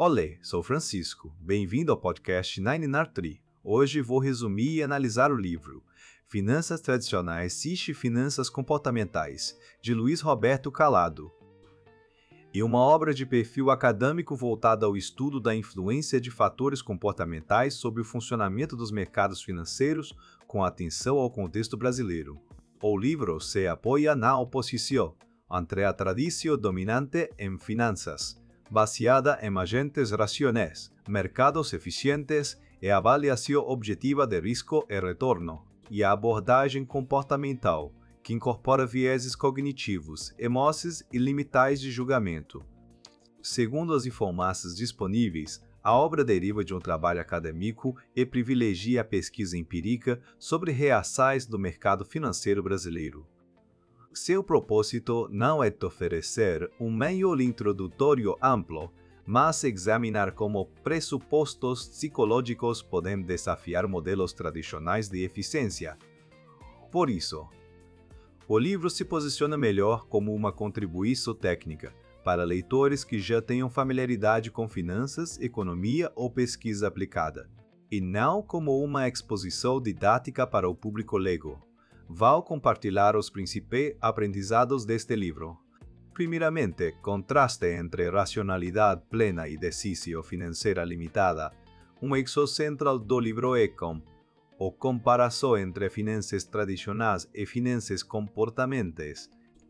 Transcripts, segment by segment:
Olê, sou Francisco. Bem-vindo ao podcast 99 Hoje vou resumir e analisar o livro Finanças Tradicionais e Finanças Comportamentais, de Luiz Roberto Calado, e uma obra de perfil acadêmico voltada ao estudo da influência de fatores comportamentais sobre o funcionamento dos mercados financeiros com atenção ao contexto brasileiro. O livro se apoia na oposição entre a tradição dominante em finanças, baseada em agentes racionais, mercados eficientes e avaliação objetiva de risco e retorno, e a abordagem comportamental, que incorpora vieses cognitivos, emoções e limites de julgamento. Segundo as informações disponíveis, a obra deriva de um trabalho acadêmico e privilegia a pesquisa empírica sobre reações do mercado financeiro brasileiro. Seu propósito não é oferecer um meio introdutório amplo, mas examinar como pressupostos psicológicos podem desafiar modelos tradicionais de eficiência. Por isso, o livro se posiciona melhor como uma contribuição técnica para leitores que já tenham familiaridade com finanças, economia ou pesquisa aplicada, e não como uma exposição didática para o público leigo. Vou compartilhar os principais aprendizados deste livro. Primeiramente, contraste entre racionalidade plena e decisão financeira limitada. Um eixo central do livro é a comparação entre finanças tradicionais e finanças comportamentais.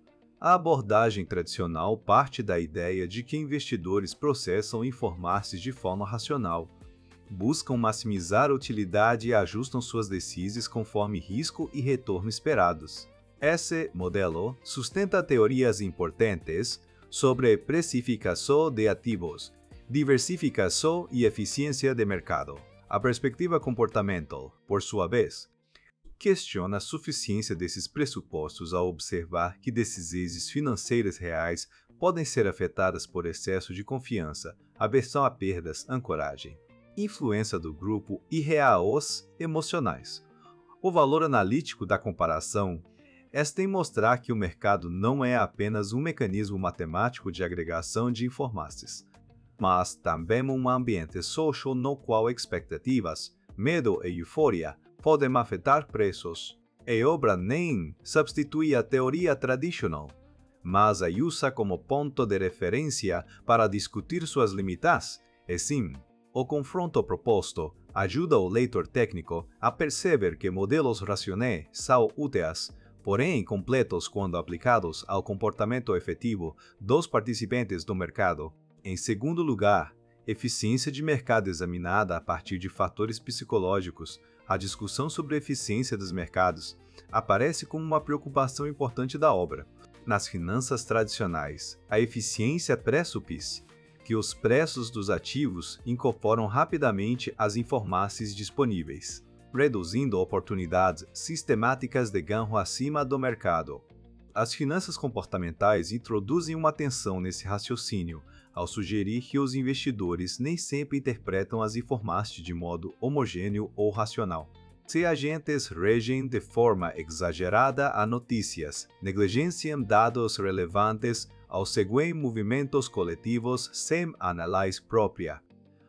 A abordagem tradicional parte da ideia de que investidores processam informações de forma racional, buscam maximizar a utilidade e ajustam suas decisões conforme risco e retorno esperados. Esse modelo sustenta teorias importantes sobre precificação de ativos, diversificação e eficiência de mercado. A perspectiva comportamental, por sua vez, questiona a suficiência desses pressupostos ao observar que decisões financeiras reais podem ser afetadas por excesso de confiança, aversão a perdas, ancoragem, influência do grupo e reações emocionais. O valor analítico da comparação está em mostrar que o mercado não é apenas um mecanismo matemático de agregação de informações, mas também um ambiente social no qual expectativas, medo e euforia podem afetar preços. A obra nem substitui a teoria tradicional, mas a usa como ponto de referência para discutir suas limites. E sim, o confronto proposto ajuda o leitor técnico a perceber que modelos racionais são úteis, porém incompletos quando aplicados ao comportamento efetivo dos participantes do mercado. Em segundo lugar, eficiência de mercado examinada a partir de fatores psicológicos. A discussão sobre a eficiência dos mercados aparece como uma preocupação importante da obra. Nas finanças tradicionais, a eficiência pressupõe que os preços dos ativos incorporam rapidamente as informações disponíveis, reduzindo oportunidades sistemáticas de ganho acima do mercado. As finanças comportamentais introduzem uma tensão nesse raciocínio, ao sugerir que os investidores nem sempre interpretam as informações de modo homogêneo ou racional. Se agentes regem de forma exagerada a notícias, negligenciam dados relevantes ou seguem movimentos coletivos sem análise própria.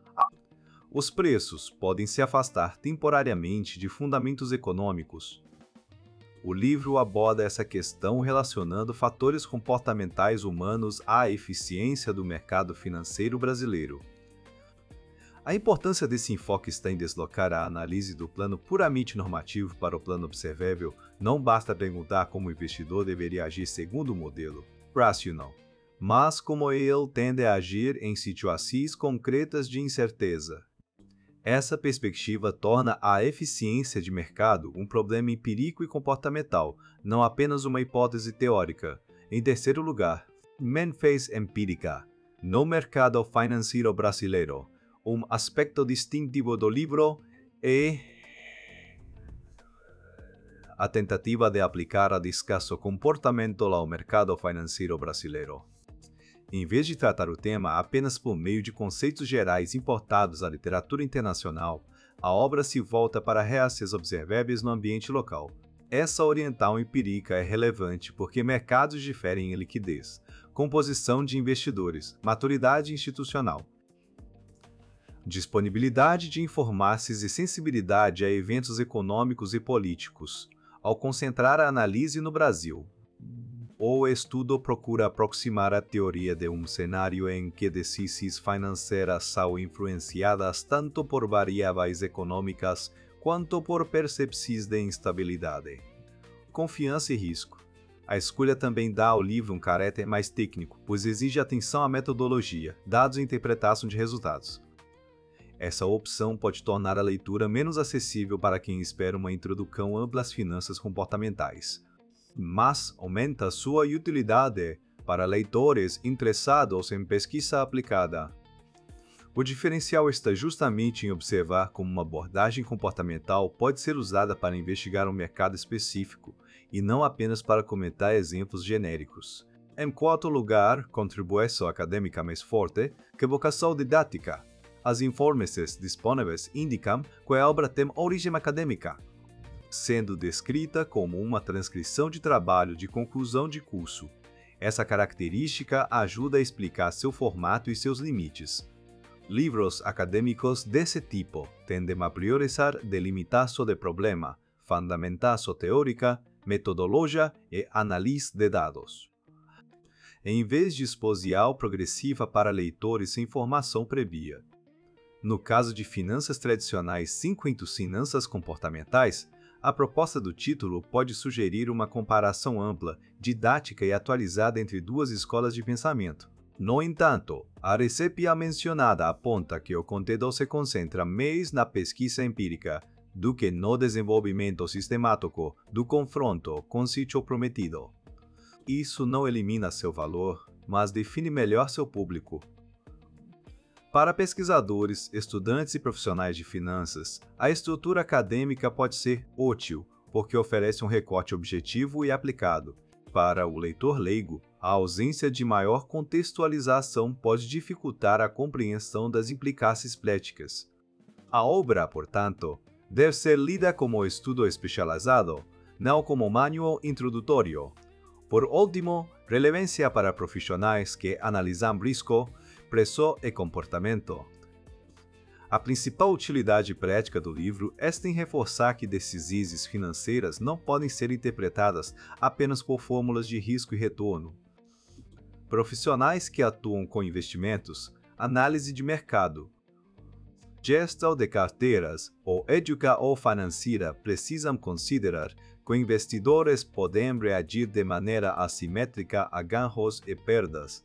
Os preços podem se afastar temporariamente de fundamentos econômicos. O livro aborda essa questão relacionando fatores comportamentais humanos à eficiência do mercado financeiro brasileiro. A importância desse enfoque está em deslocar a análise do plano puramente normativo para o plano observável. Não basta perguntar como o investidor deveria agir segundo o modelo racional, mas como ele tende a agir em situações concretas de incerteza. Essa perspectiva torna a eficiência de mercado um problema empírico e comportamental, não apenas uma hipótese teórica. Em terceiro lugar, menfez empírica no mercado financeiro brasileiro. Um aspecto distintivo do livro é a tentativa de aplicar a descaso comportamental ao mercado financeiro brasileiro. Em vez de tratar o tema apenas por meio de conceitos gerais importados da literatura internacional, a obra se volta para reações observáveis no ambiente local. Essa orientação empírica é relevante porque mercados diferem em liquidez, composição de investidores, maturidade institucional, Disponibilidade de informações e sensibilidade a eventos econômicos e políticos. Ao concentrar a análise no Brasil, o estudo procura aproximar a teoria de um cenário em que decisões financeiras são influenciadas tanto por variáveis econômicas quanto por percepções de instabilidade. Confiança e risco. A escolha também dá ao livro um caráter mais técnico, pois exige atenção à metodologia, dados e interpretação de resultados. Essa opção pode tornar a leitura menos acessível para quem espera uma introdução ampla às finanças comportamentais, mas aumenta sua utilidade para leitores interessados em pesquisa aplicada. O diferencial está justamente em observar como uma abordagem comportamental pode ser usada para investigar um mercado específico, e não apenas para comentar exemplos genéricos. Em quarto lugar, contribuição acadêmica mais forte que vocação didática. As informações disponíveis indicam que a obra tem origem acadêmica, sendo descrita como uma transcrição de trabalho de conclusão de curso. Essa característica ajuda a explicar seu formato e seus limites. Livros acadêmicos desse tipo tendem a priorizar delimitação de problema, fundamentação teórica, metodologia e análise de dados, em vez de exposição progressiva para leitores sem formação prévia. No caso de finanças tradicionais 5 finanças comportamentais, a proposta do título pode sugerir uma comparação ampla, didática e atualizada entre duas escolas de pensamento. No entanto, a recépia mencionada aponta que o conteúdo se concentra mais na pesquisa empírica do que no desenvolvimento sistemático do confronto com sítio prometido. Isso não elimina seu valor, mas define melhor seu público. Para pesquisadores, estudantes e profissionais de finanças, a estrutura acadêmica pode ser útil, porque oferece um recorte objetivo e aplicado. Para o leitor leigo, a ausência de maior contextualização pode dificultar a compreensão das implicações práticas. A obra, portanto, deve ser lida como estudo especializado, não como manual introdutório. Por último, relevância para profissionais que analisam risco, preço e comportamento. A principal utilidade prática do livro está em reforçar que decisões financeiras não podem ser interpretadas apenas por fórmulas de risco e retorno. Profissionais que atuam com investimentos, análise de mercado, gestão de carteiras ou educação financeira precisam considerar que investidores podem reagir de maneira assimétrica a ganhos e perdas,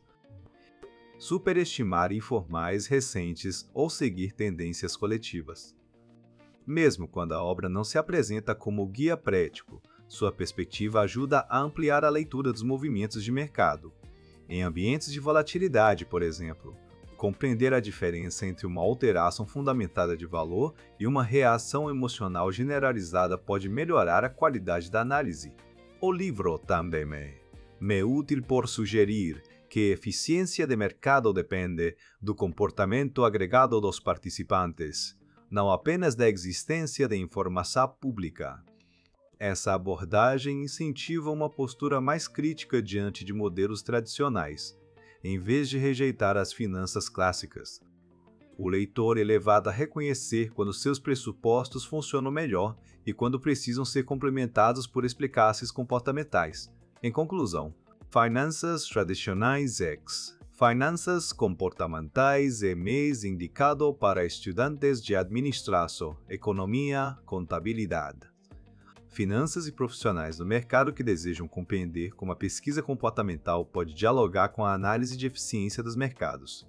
superestimar informais recentes ou seguir tendências coletivas. Mesmo quando a obra não se apresenta como guia prático, sua perspectiva ajuda a ampliar a leitura dos movimentos de mercado. Em ambientes de volatilidade, por exemplo, compreender a diferença entre uma alteração fundamentada de valor e uma reação emocional generalizada pode melhorar a qualidade da análise. O livro também me útil por sugerir que a eficiência de mercado depende do comportamento agregado dos participantes, não apenas da existência de informação pública. Essa abordagem incentiva uma postura mais crítica diante de modelos tradicionais, em vez de rejeitar as finanças clássicas. O leitor é levado a reconhecer quando seus pressupostos funcionam melhor e quando precisam ser complementados por explicações comportamentais. Em conclusão, Finanças Tradicionais X. Finanças comportamentais é mais indicado para estudantes de administração, economia, contabilidade. Finanças e profissionais do mercado que desejam compreender como a pesquisa comportamental pode dialogar com a análise de eficiência dos mercados.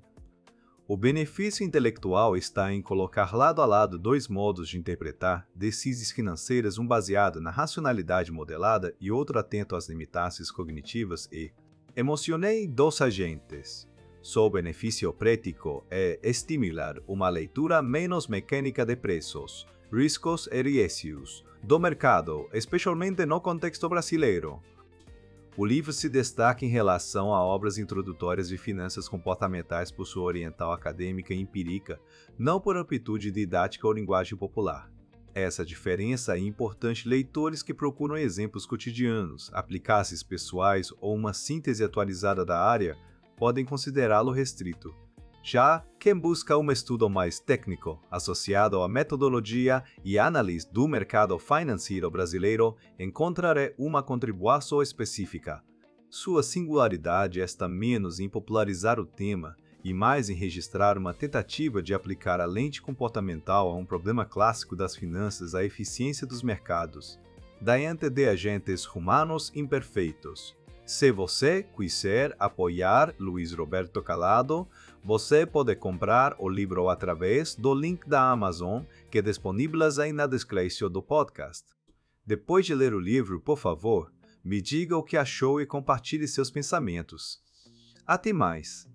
O benefício intelectual está em colocar lado a lado dois modos de interpretar decisões financeiras, um baseado na racionalidade modelada e outro atento às limitações cognitivas e emocionei dos agentes. Seu benefício prático é estimular uma leitura menos mecânica de preços, riscos e riesgos do mercado, especialmente no contexto brasileiro. O livro se destaca em relação a obras introdutórias de finanças comportamentais por sua oriental acadêmica e empírica, não por amplitude didática ou linguagem popular. Essa diferença é importante leitores que procuram exemplos cotidianos, aplicações pessoais ou uma síntese atualizada da área podem considerá-lo restrito. Já quem busca um estudo mais técnico, associado à metodologia e análise do mercado financeiro brasileiro, encontrará uma contribuição específica. Sua singularidade está menos em popularizar o tema e mais em registrar uma tentativa de aplicar a lente comportamental a um problema clássico das finanças, a eficiência dos mercados, diante de agentes humanos imperfeitos. Se você quiser apoiar Luiz Roberto Calado, você pode comprar o livro através do link da Amazon, que é disponível aí na descrição do podcast. Depois de ler o livro, por favor, me diga o que achou e compartilhe seus pensamentos. Até mais!